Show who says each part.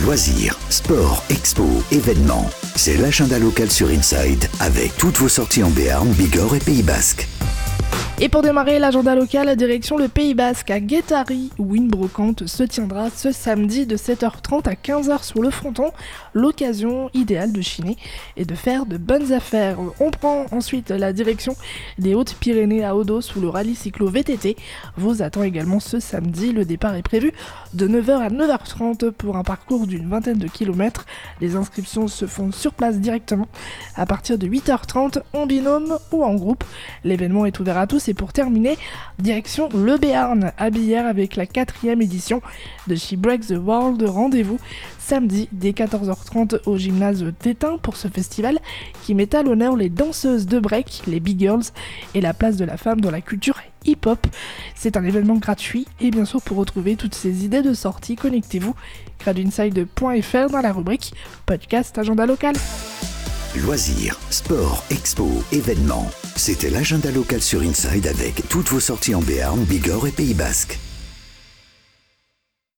Speaker 1: Loisirs, sport, expo, événements. C'est l'agenda local sur Inside avec toutes vos sorties en Béarn, Bigorre et Pays Basque.
Speaker 2: Et pour démarrer l'agenda local, direction le Pays Basque à Guétari, où une brocante se tiendra ce samedi de 7h30 à 15h sur le fronton. L'occasion idéale de chiner et de faire de bonnes affaires. On prend ensuite la direction des Hautes-Pyrénées à Odos où le rallye cyclo VTT vous attend également ce samedi. Le départ est prévu de 9h à 9h30 pour un parcours d'une vingtaine de kilomètres. Les inscriptions se font sur place directement à partir de 8h30 en binôme ou en groupe. L'événement est ouvert à tous. Et pour terminer, direction le Béarn à Billère avec la 4e édition de She Breaks the World. Rendez-vous samedi dès 14h30 au gymnase Tétin pour ce festival qui met à l'honneur les danseuses de break, les Big Girls et la place de la femme dans la culture hip-hop. C'est un événement gratuit et bien sûr pour retrouver toutes ces idées de sortie, connectez-vous gradeinside.fr dans la rubrique podcast agenda local.
Speaker 1: Loisirs, sport, expo, événements. C'était l'agenda local sur Inside avec toutes vos sorties en Béarn, Bigorre et Pays Basque.